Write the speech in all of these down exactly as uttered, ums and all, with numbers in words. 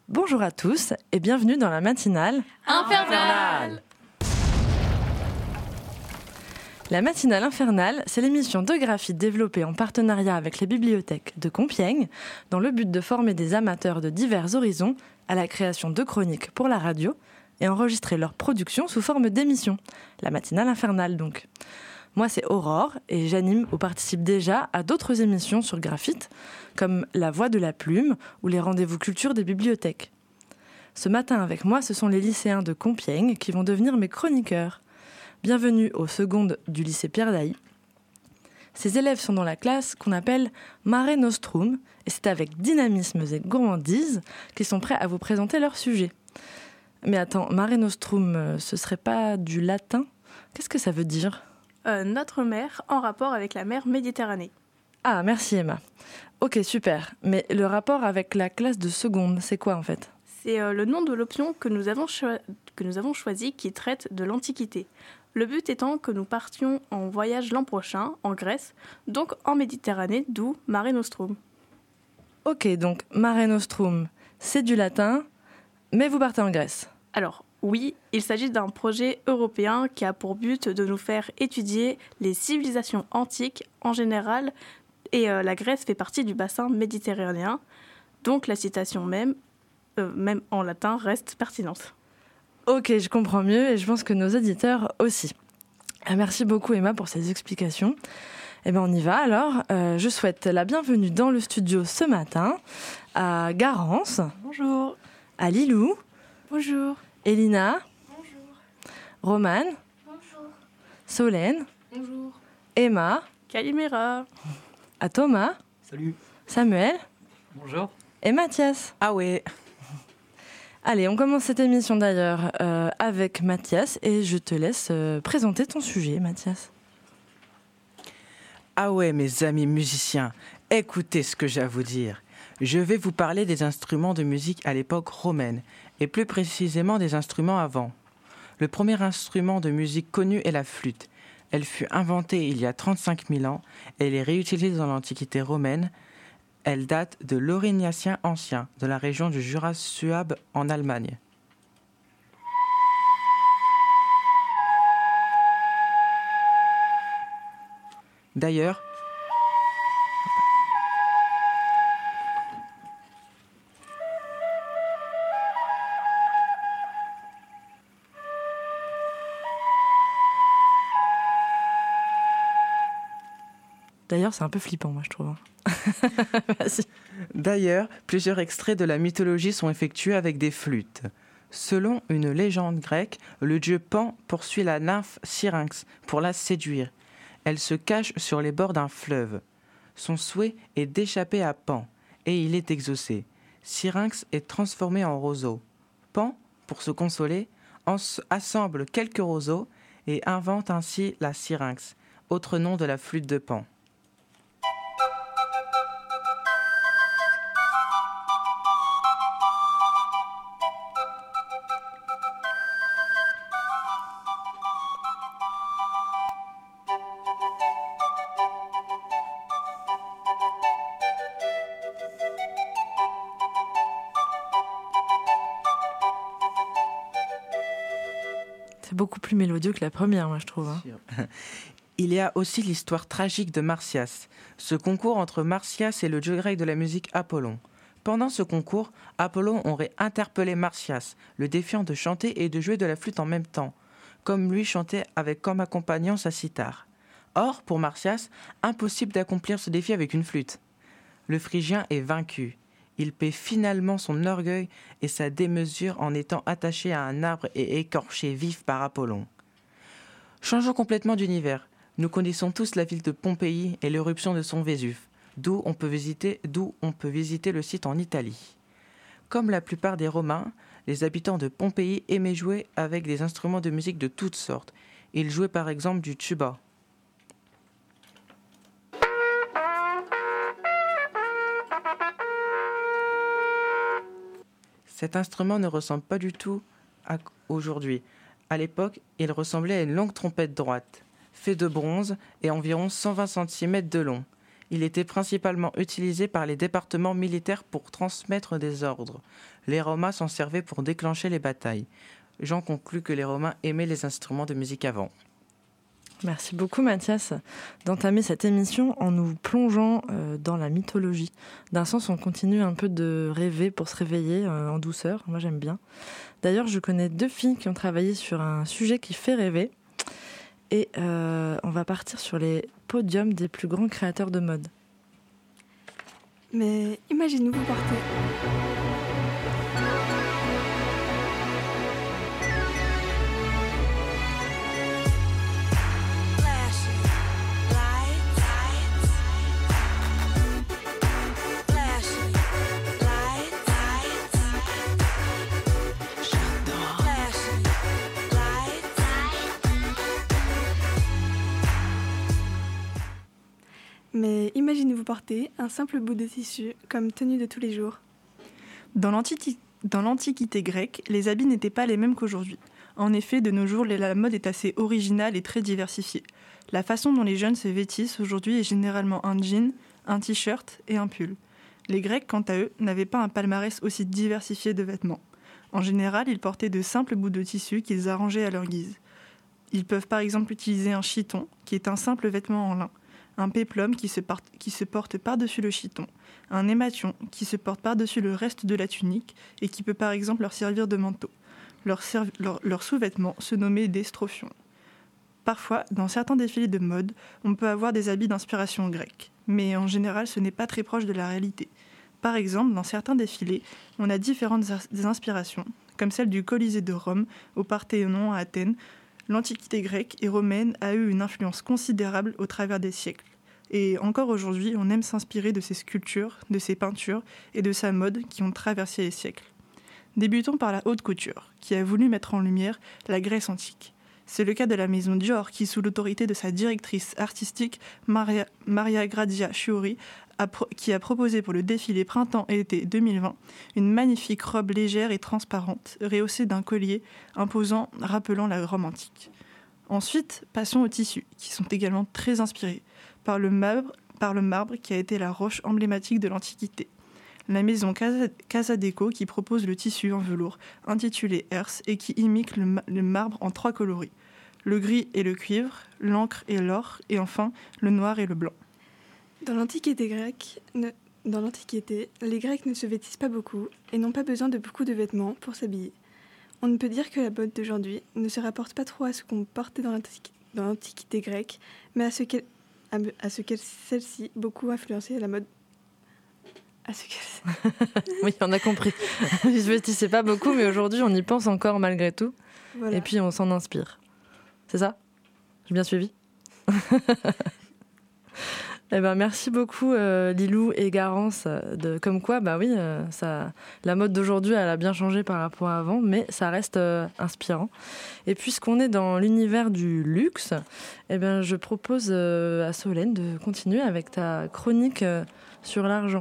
Bonjour à tous et bienvenue dans la matinale Infernale. La matinale infernale, c'est l'émission de graphite développée en partenariat avec les bibliothèques de Compiègne dans le but de former des amateurs de divers horizons à la création de chroniques pour la radio et enregistrer leur production sous forme d'émission. La matinale infernale donc. Moi, c'est Aurore et j'anime ou participe déjà à d'autres émissions sur graphite, comme La Voix de la Plume ou les rendez-vous culture des bibliothèques. Ce matin avec moi, ce sont les lycéens de Compiègne qui vont devenir mes chroniqueurs. Bienvenue aux secondes du lycée Pierre Dailly. Ces élèves sont dans la classe qu'on appelle Mare Nostrum et c'est avec dynamisme et gourmandise qu'ils sont prêts à vous présenter leur sujet. Mais attends, Mare Nostrum, ce serait pas du latin ? Qu'est-ce que ça veut dire ? Euh, notre mer en rapport avec la mer Méditerranée. Ah, merci Emma. Ok, super. Mais le rapport avec la classe de seconde, c'est quoi en fait ? C'est euh, le nom de l'option que nous avons cho- que nous avons choisi qui traite de l'Antiquité. Le but étant que nous partions en voyage l'an prochain, en Grèce, donc en Méditerranée, d'où Mare Nostrum. Ok, donc Mare Nostrum, c'est du latin, mais vous partez en Grèce. Alors, oui, il s'agit d'un projet européen qui a pour but de nous faire étudier les civilisations antiques en général, et euh, la Grèce fait partie du bassin méditerranéen, donc la citation même, euh, même en latin, reste pertinente. Ok, je comprends mieux et je pense que nos auditeurs aussi. Merci beaucoup Emma pour ces explications. Eh bien on y va alors. Euh, je souhaite la bienvenue dans le studio ce matin à Garance. Bonjour. À Lilou. Bonjour. Elina. Bonjour. Romane. Bonjour. Solène. Bonjour. Emma. Calimera. À Thomas. Salut. Samuel. Bonjour. Et Mathias. Ah ouais. Allez, on commence cette émission d'ailleurs euh, avec Mathias et je te laisse euh, présenter ton sujet, Mathias. Ah ouais, mes amis musiciens, écoutez ce que j'ai à vous dire. Je vais vous parler des instruments de musique à l'époque romaine, et plus précisément des instruments avant. Le premier instrument de musique connu est la flûte. Elle fut inventée il y a trente-cinq mille ans, et elle est réutilisée dans l'Antiquité romaine. Elle date de l'Aurignacien ancien, de la région du Jura suabe en Allemagne. D'ailleurs, D'ailleurs, c'est un peu flippant, moi, je trouve. Vas-y. D'ailleurs, plusieurs extraits de la mythologie sont effectués avec des flûtes. Selon une légende grecque, le dieu Pan poursuit la nymphe Syrinx pour la séduire. Elle se cache sur les bords d'un fleuve. Son souhait est d'échapper à Pan, et il est exaucé. Syrinx est transformé en roseau. Pan, pour se consoler, assemble quelques roseaux et invente ainsi la Syrinx, autre nom de la flûte de Pan. C'est beaucoup plus mélodieux que la première, moi, je trouve. Hein. Il y a aussi l'histoire tragique de Marsyas, ce concours entre Marsyas et le dieu grec de la musique Apollon. Pendant ce concours, Apollon aurait interpellé Marsyas, le défiant de chanter et de jouer de la flûte en même temps, comme lui chantait avec comme accompagnant sa cithare. Or, pour Marsyas, impossible d'accomplir ce défi avec une flûte. Le Phrygien est vaincu. Il paie finalement son orgueil et sa démesure en étant attaché à un arbre et écorché vif par Apollon. Changeons complètement d'univers. Nous connaissons tous la ville de Pompéi et l'éruption de son Vésuve, d'où on peut visiter, d'où on peut visiter le site en Italie. Comme la plupart des Romains, les habitants de Pompéi aimaient jouer avec des instruments de musique de toutes sortes. Ils jouaient par exemple du tuba. Cet instrument ne ressemble pas du tout à aujourd'hui. À l'époque, il ressemblait à une longue trompette droite, faite de bronze et environ cent vingt centimètres de long. Il était principalement utilisé par les départements militaires pour transmettre des ordres. Les Romains s'en servaient pour déclencher les batailles. J'en conclus que les Romains aimaient les instruments de musique avant. Merci beaucoup Mathias d'entamer cette émission en nous plongeant euh, dans la mythologie. D'un sens, on continue un peu de rêver pour se réveiller euh, en douceur. Moi, j'aime bien. D'ailleurs, je connais deux filles qui ont travaillé sur un sujet qui fait rêver. Et euh, on va partir sur les podiums des plus grands créateurs de mode. Mais imaginez-vous porter... Mais imaginez-vous porter un simple bout de tissu comme tenue de tous les jours. Dans l'Antiquité, dans l'Antiquité grecque, les habits n'étaient pas les mêmes qu'aujourd'hui. En effet, de nos jours, la mode est assez originale et très diversifiée. La façon dont les jeunes se vêtissent aujourd'hui est généralement un jean, un t-shirt et un pull. Les Grecs, quant à eux, n'avaient pas un palmarès aussi diversifié de vêtements. En général, ils portaient de simples bouts de tissu qu'ils arrangeaient à leur guise. Ils peuvent par exemple utiliser un chiton, qui est un simple vêtement en lin, un péplum qui se, porte, qui se porte par-dessus le chiton, un hémation qui se porte par-dessus le reste de la tunique et qui peut par exemple leur servir de manteau. Leur, serv- leur, leur sous-vêtement se nommait des strophions. Parfois, dans certains défilés de mode, on peut avoir des habits d'inspiration grecque, mais en général ce n'est pas très proche de la réalité. Par exemple, dans certains défilés, on a différentes inspirations, comme celle du Colisée de Rome, au Parthénon à Athènes. L'Antiquité grecque et romaine a eu une influence considérable au travers des siècles. Et encore aujourd'hui, on aime s'inspirer de ses sculptures, de ses peintures et de sa mode qui ont traversé les siècles. Débutons par la haute couture, qui a voulu mettre en lumière la Grèce antique. C'est le cas de la maison Dior qui, sous l'autorité de sa directrice artistique Maria, Maria Grazia Chiuri, a pro- qui a proposé pour le défilé printemps-été deux mille vingt une magnifique robe légère et transparente, rehaussée d'un collier imposant, rappelant la Rome antique. Ensuite, passons aux tissus, qui sont également très inspirés par le marbre, par le marbre qui a été la roche emblématique de l'Antiquité. La maison Casa, Casadeco qui propose le tissu en velours intitulé Ers et qui imite le, le marbre en trois coloris, le gris et le cuivre, l'encre et l'or, et enfin le noir et le blanc. Dans l'Antiquité grecque, ne... Dans l'Antiquité, les Grecs ne se vêtissent pas beaucoup et n'ont pas besoin de beaucoup de vêtements pour s'habiller. On ne peut dire que la mode d'aujourd'hui ne se rapporte pas trop à ce qu'on portait dans l'Antiquité, dans l'Antiquité grecque, mais à ce qu'elle, à, à ce qu'elle celle-ci beaucoup influencé la mode. À ce qu'elle... Oui, on a compris. Ils se vêtissaient pas beaucoup, mais aujourd'hui on y pense encore malgré tout. Voilà. Et puis on s'en inspire. C'est ça ? J'ai bien suivi ? Eh ben, merci beaucoup euh, Lilou et Garance. De, comme quoi, bah oui, euh, ça, la mode d'aujourd'hui, elle a bien changé par rapport à avant, mais ça reste euh, inspirant. Et puisqu'on est dans l'univers du luxe, eh ben, je propose euh, à Solène de continuer avec ta chronique euh, sur l'argent.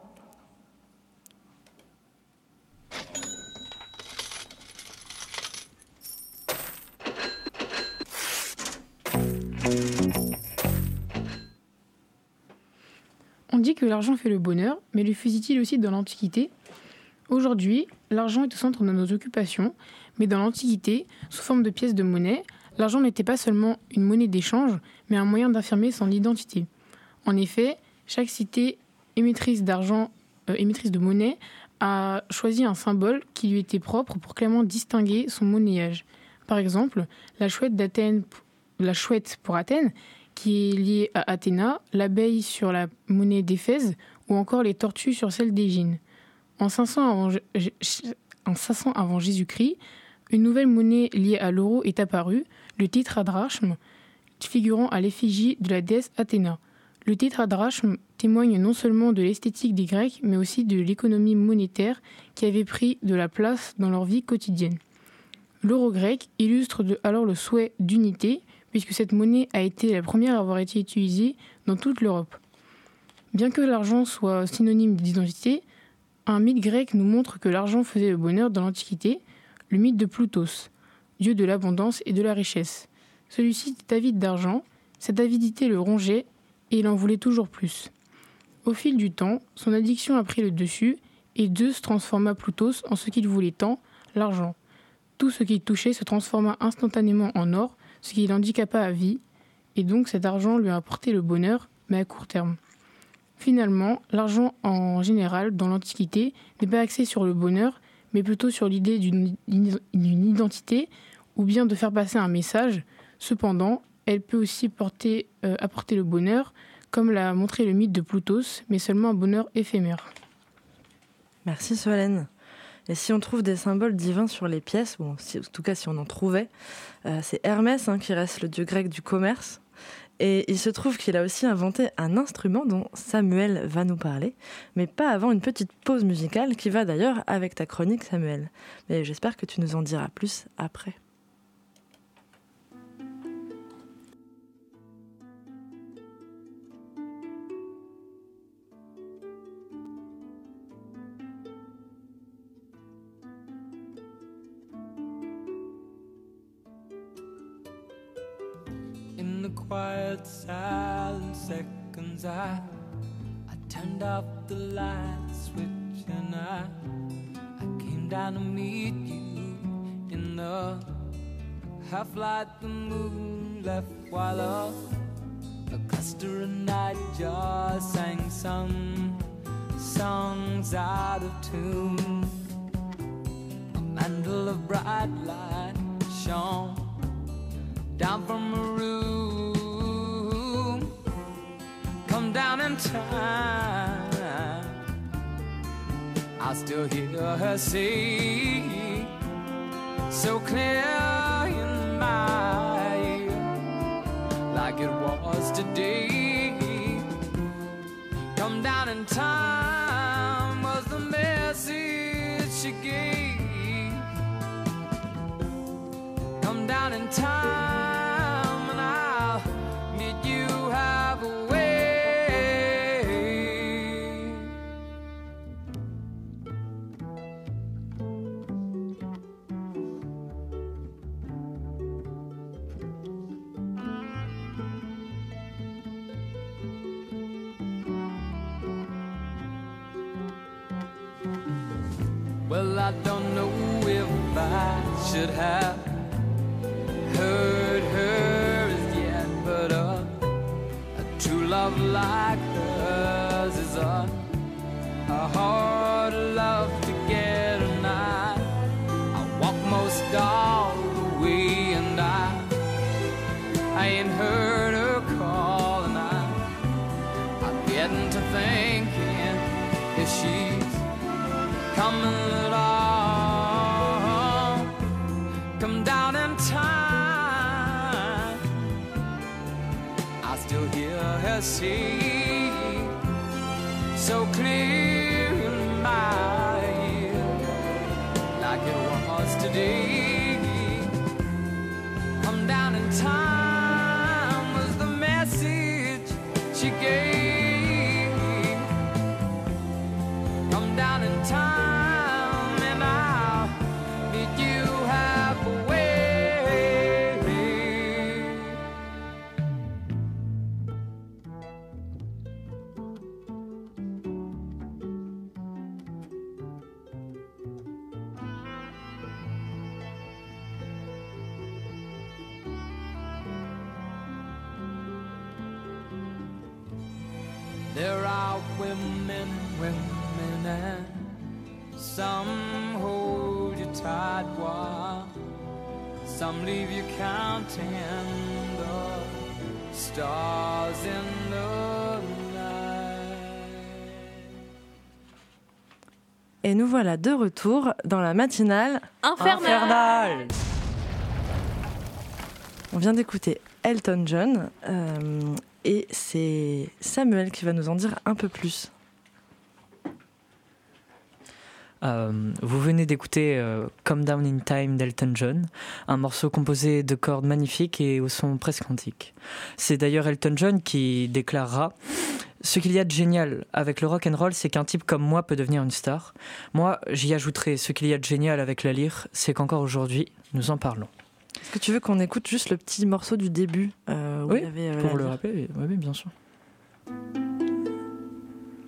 On dit que l'argent fait le bonheur, mais le faisait-il aussi dans l'Antiquité ? Aujourd'hui, l'argent est au centre de nos occupations, mais dans l'Antiquité, sous forme de pièces de monnaie, l'argent n'était pas seulement une monnaie d'échange, mais un moyen d'affirmer son identité. En effet, chaque cité émettrice d'argent, euh, émettrice de monnaie a choisi un symbole qui lui était propre pour clairement distinguer son monnayage. Par exemple, la chouette d'Athènes, la chouette pour Athènes, qui est liée à Athéna, l'abeille sur la monnaie d'Éphèse ou encore les tortues sur celle d'Égine. En cinq cents avant, en cinq cents avant Jésus-Christ, une nouvelle monnaie liée à l'euro est apparue, le tétradrachme, figurant à l'effigie de la déesse Athéna. Le tétradrachme témoigne non seulement de l'esthétique des Grecs, mais aussi de l'économie monétaire qui avait pris de la place dans leur vie quotidienne. L'euro grec illustre de, alors le souhait d'unité, puisque cette monnaie a été la première à avoir été utilisée dans toute l'Europe. Bien que l'argent soit synonyme d'identité, un mythe grec nous montre que l'argent faisait le bonheur dans l'Antiquité, le mythe de Ploutos, dieu de l'abondance et de la richesse. Celui-ci était avide d'argent, cette avidité le rongeait et il en voulait toujours plus. Au fil du temps, son addiction a pris le dessus et Zeus transforma Plutos en ce qu'il voulait tant, l'argent. Tout ce qu'il touchait se transforma instantanément en or, ce qui l'handicapa à vie, et donc cet argent lui a apporté le bonheur, mais à court terme. Finalement, l'argent en général, dans l'Antiquité, n'est pas axé sur le bonheur, mais plutôt sur l'idée d'une, d'une identité ou bien de faire passer un message. Cependant, elle peut aussi porter, euh, apporter le bonheur, comme l'a montré le mythe de Plutos, mais seulement un bonheur éphémère. Merci Solène. Et si on trouve des symboles divins sur les pièces, bon, si, en tout cas si on en trouvait, euh, c'est Hermès hein, qui reste le dieu grec du commerce. Et il se trouve qu'il a aussi inventé un instrument dont Samuel va nous parler, mais pas avant une petite pause musicale qui va d'ailleurs avec ta chronique, Samuel. Mais j'espère que tu nous en diras plus après. In the quiet, silent seconds, I, I turned off the light switch and I, I came down to meet you in the half light the moon left while a, a cluster of nightjars sang some songs out of tune. A mantle of bright light shone down from a room, come down in time. I still hear her say, so clear in my ear, like it was today. Come down in time was the message she gave. Come down in time. Well, I don't know if I should have heard her as yet, but uh, a true love like hers is a, a hard love to get, and I, I walk most all the way, and I, I ain't heard her call, and I, I'm getting to thinking if she's coming at all, come down in time. I still hear her say, so clear in my ear, like it was today. Come down in time was the message she gave. Come down in time. There are women, women, and some hold you tight while some leave you counting the stars in the night. Et nous voilà de retour dans la matinale Infernale. Infernale. On vient d'écouter Elton John. Euh, Et c'est Samuel qui va nous en dire un peu plus. Euh, vous venez d'écouter euh, Come Down in Time d'Elton John, un morceau composé de cordes magnifiques et au son presque antique. C'est d'ailleurs Elton John qui déclarera « Ce qu'il y a de génial avec le rock'n'roll, c'est qu'un type comme moi peut devenir une star. Moi, j'y ajouterai ce qu'il y a de génial avec la lyre, c'est qu'encore aujourd'hui, nous en parlons. » Est-ce que tu veux qu'on écoute juste le petit morceau du début euh, où Oui, il y avait, euh, pour la le lyre. rappeler, oui, bien sûr.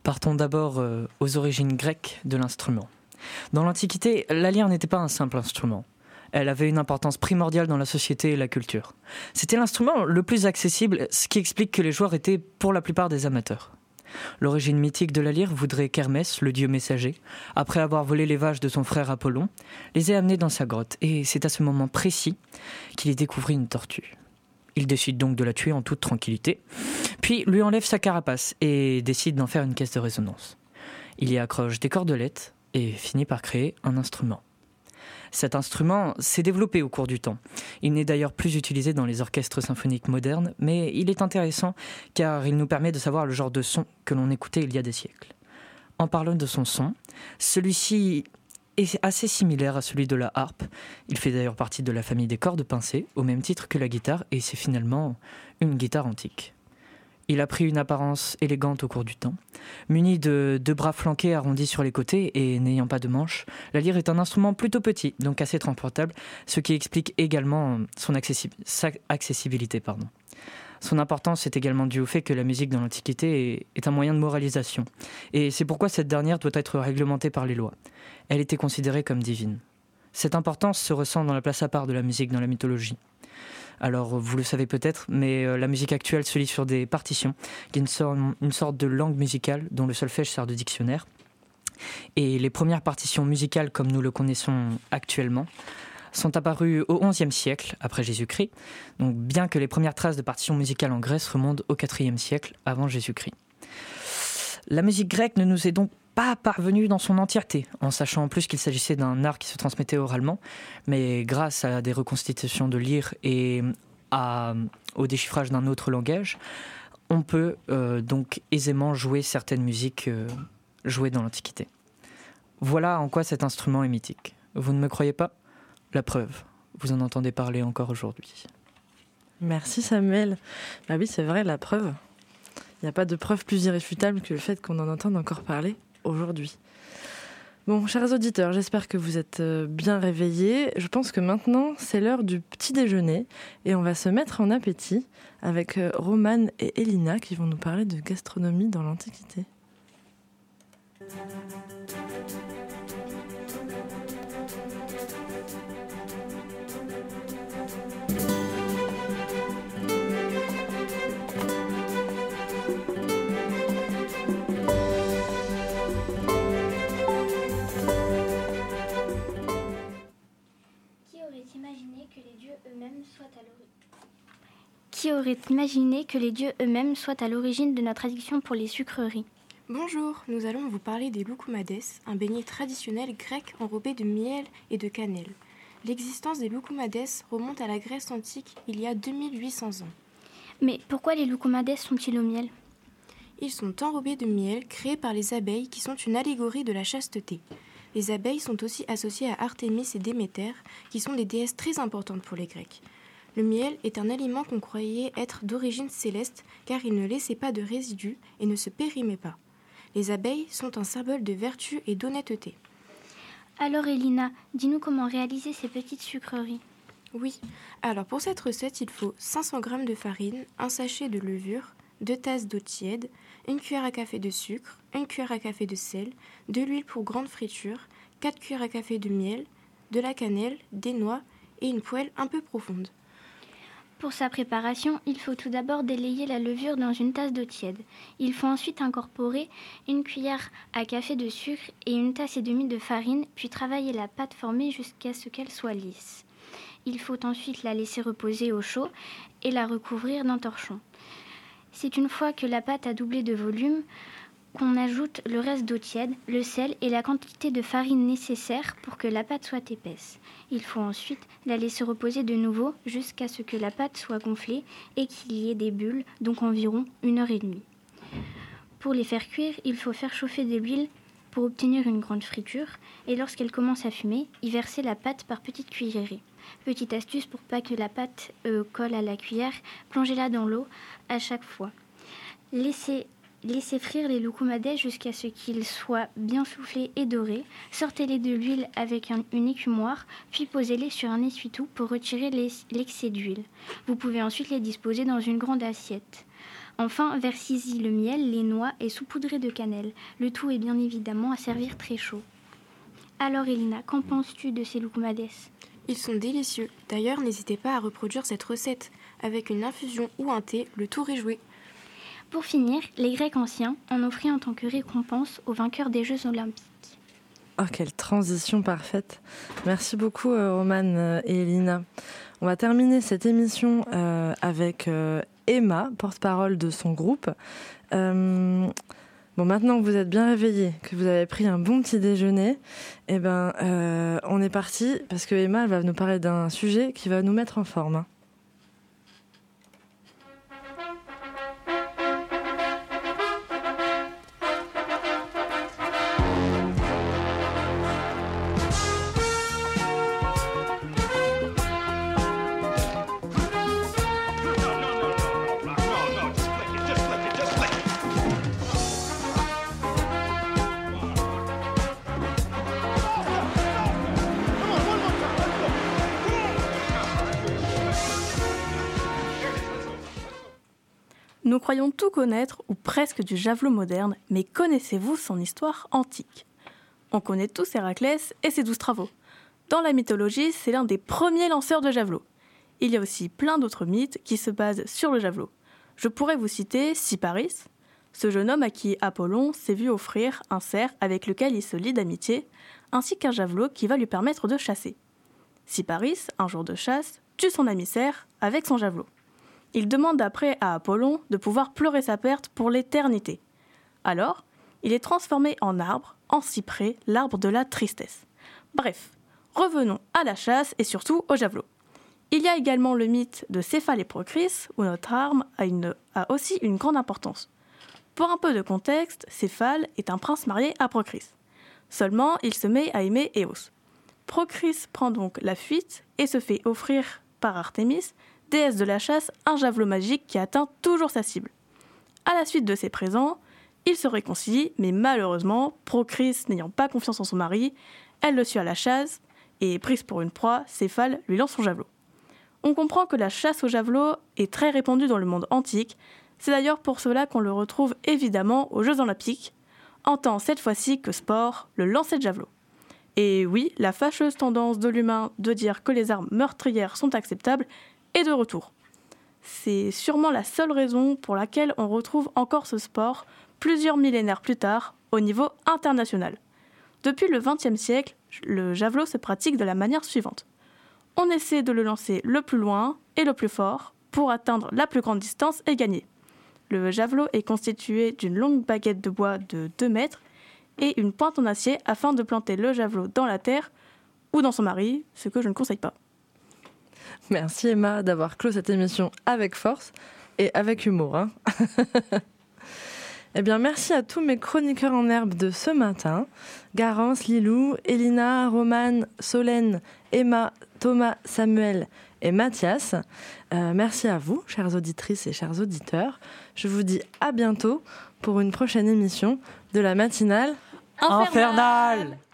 Partons d'abord euh, aux origines grecques de l'instrument. Dans l'Antiquité, la lyre n'était pas un simple instrument. Elle avait une importance primordiale dans la société et la culture. C'était l'instrument le plus accessible, ce qui explique que les joueurs étaient pour la plupart des amateurs. L'origine mythique de la lyre voudrait qu'Hermès, le dieu messager, après avoir volé les vaches de son frère Apollon, les ait amenés dans sa grotte. Et c'est à ce moment précis qu'il y découvrit une tortue. Il décide donc de la tuer en toute tranquillité, puis lui enlève sa carapace et décide d'en faire une caisse de résonance. Il y accroche des cordelettes et finit par créer un instrument. Cet instrument s'est développé au cours du temps. Il n'est d'ailleurs plus utilisé dans les orchestres symphoniques modernes, mais il est intéressant car il nous permet de savoir le genre de son que l'on écoutait il y a des siècles. En parlant de son son, celui-ci est assez similaire à celui de la harpe. Il fait d'ailleurs partie de la famille des cordes pincées, au même titre que la guitare, et c'est finalement une guitare antique. Il a pris une apparence élégante au cours du temps. Muni de deux bras flanqués arrondis sur les côtés et n'ayant pas de manches, la lyre est un instrument plutôt petit, donc assez transportable, ce qui explique également son accessi- sa accessibilité. Pardon. Son importance est également due au fait que la musique dans l'Antiquité est, est un moyen de moralisation. Et c'est pourquoi cette dernière doit être réglementée par les lois. Elle était considérée comme divine. Cette importance se ressent dans la place à part de la musique dans la mythologie. Alors, vous le savez peut-être, mais euh, la musique actuelle se lit sur des partitions, qui est une, sorte, une sorte de langue musicale dont le solfège sert de dictionnaire. Et les premières partitions musicales, comme nous le connaissons actuellement, sont apparues au onzième siècle, après Jésus-Christ, donc bien que les premières traces de partitions musicales en Grèce remontent au quatrième siècle, avant Jésus-Christ. La musique grecque ne nous est donc pas parvenu dans son entièreté, en sachant en plus qu'il s'agissait d'un art qui se transmettait oralement, mais grâce à des reconstitutions de lyres et à, au déchiffrage d'un autre langage, on peut euh, donc aisément jouer certaines musiques euh, jouées dans l'Antiquité. Voilà en quoi cet instrument est mythique. Vous ne me croyez pas ? La preuve, vous en entendez parler encore aujourd'hui. Merci Samuel. Bah oui, c'est vrai, la preuve. Il n'y a pas de preuve plus irréfutable que le fait qu'on en entende encore parler aujourd'hui. Bon, chers auditeurs, j'espère que vous êtes bien réveillés. Je pense que maintenant, c'est l'heure du petit déjeuner et on va se mettre en appétit avec Romane et Elina qui vont nous parler de gastronomie dans l'Antiquité. Qui aurait imaginé que les dieux eux-mêmes soient à l'origine de notre addiction pour les sucreries ? Bonjour, nous allons vous parler des loukoumades, un beignet traditionnel grec enrobé de miel et de cannelle. L'existence des loukoumades remonte à la Grèce antique il y a deux mille huit cents ans. Mais pourquoi les loukoumades sont-ils au miel ? Ils sont enrobés de miel créés par les abeilles qui sont une allégorie de la chasteté. Les abeilles sont aussi associées à Artémis et Déméter, qui sont des déesses très importantes pour les Grecs. Le miel est un aliment qu'on croyait être d'origine céleste car il ne laissait pas de résidus et ne se périmait pas. Les abeilles sont un symbole de vertu et d'honnêteté. Alors Elina, dis-nous comment réaliser ces petites sucreries. Oui, alors pour cette recette, il faut cinq cents grammes de farine, un sachet de levure, deux tasses d'eau tiède, une cuillère à café de sucre, une cuillère à café de sel, de l'huile pour grande friture, quatre cuillères à café de miel, de la cannelle, des noix et une poêle un peu profonde. Pour sa préparation, il faut tout d'abord délayer la levure dans une tasse d'eau tiède. Il faut ensuite incorporer une cuillère à café de sucre et une tasse et demie de farine, puis travailler la pâte formée jusqu'à ce qu'elle soit lisse. Il faut ensuite la laisser reposer au chaud et la recouvrir d'un torchon. C'est une fois que la pâte a doublé de volume qu'on ajoute le reste d'eau tiède, le sel et la quantité de farine nécessaire pour que la pâte soit épaisse. Il faut ensuite la laisser reposer de nouveau jusqu'à ce que la pâte soit gonflée et qu'il y ait des bulles, donc environ une heure et demie. Pour les faire cuire, il faut faire chauffer de l'huile pour obtenir une grande friture et lorsqu'elle commence à fumer, y verser la pâte par petites cuillerées. Petite astuce pour pas que la pâte euh, colle à la cuillère, plongez-la dans l'eau à chaque fois. Laissez Laissez frire les loukoumades jusqu'à ce qu'ils soient bien soufflés et dorés. Sortez-les de l'huile avec un, une écumoire, puis posez-les sur un essuie-tout pour retirer les, l'excès d'huile. Vous pouvez ensuite les disposer dans une grande assiette. Enfin, versiez-y le miel, les noix et saupoudrez de cannelle. Le tout est bien évidemment à servir très chaud. Alors Elina, qu'en penses-tu de ces loukoumades ? Ils sont délicieux. D'ailleurs, n'hésitez pas à reproduire cette recette. Avec une infusion ou un thé, le tour est joué. Pour finir, les Grecs anciens en offraient en tant que récompense aux vainqueurs des Jeux olympiques. Oh, quelle transition parfaite. Merci beaucoup, euh, Romane euh, et Elina. On va terminer cette émission euh, avec euh, Emma, porte-parole de son groupe. Euh, bon, maintenant que vous êtes bien réveillés, que vous avez pris un bon petit déjeuner, eh ben, euh, on est parti parce que Emma elle va nous parler d'un sujet qui va nous mettre en forme. Hein. Nous croyons tout connaître, ou presque du javelot moderne, mais connaissez-vous son histoire antique ? On connaît tous Héraclès et ses douze travaux. Dans la mythologie, c'est l'un des premiers lanceurs de javelot. Il y a aussi plein d'autres mythes qui se basent sur le javelot. Je pourrais vous citer Cyparis, ce jeune homme à qui Apollon s'est vu offrir un cerf avec lequel il se lie d'amitié, ainsi qu'un javelot qui va lui permettre de chasser. Cyparis, un jour de chasse, tue son ami cerf avec son javelot. Il demande après à Apollon de pouvoir pleurer sa perte pour l'éternité. Alors, il est transformé en arbre, en cyprès, l'arbre de la tristesse. Bref, revenons à la chasse et surtout au javelot. Il y a également le mythe de Céphale et Procris, où notre arme a, une, a aussi une grande importance. Pour un peu de contexte, Céphale est un prince marié à Procris. Seulement, il se met à aimer Éos. Procris prend donc la fuite et se fait offrir par Artémis, déesse de la chasse, un javelot magique qui atteint toujours sa cible. À la suite de ces présents, ils se réconcilient, mais malheureusement, Procris n'ayant pas confiance en son mari, elle le suit à la chasse, et prise pour une proie, Céphale lui lance son javelot. On comprend que la chasse au javelot est très répandue dans le monde antique, c'est d'ailleurs pour cela qu'on le retrouve évidemment aux Jeux olympiques, en tant cette fois-ci que sport, le lancer de javelot. Et oui, la fâcheuse tendance de l'humain de dire que les armes meurtrières sont acceptables est de retour. C'est sûrement la seule raison pour laquelle on retrouve encore ce sport plusieurs millénaires plus tard au niveau international. Depuis le vingtième siècle, le javelot se pratique de la manière suivante. On essaie de le lancer le plus loin et le plus fort pour atteindre la plus grande distance et gagner. Le javelot est constitué d'une longue baguette de bois de deux mètres et une pointe en acier afin de planter le javelot dans la terre ou dans son mari, ce que je ne conseille pas. Merci Emma d'avoir clos cette émission avec force et avec humour. Hein. Eh bien, merci à tous mes chroniqueurs en herbe de ce matin. Garance, Lilou, Elina, Romane, Solène, Emma, Thomas, Samuel et Mathias. Euh, merci à vous, chères auditrices et chers auditeurs. Je vous dis à bientôt pour une prochaine émission de la matinale infernale.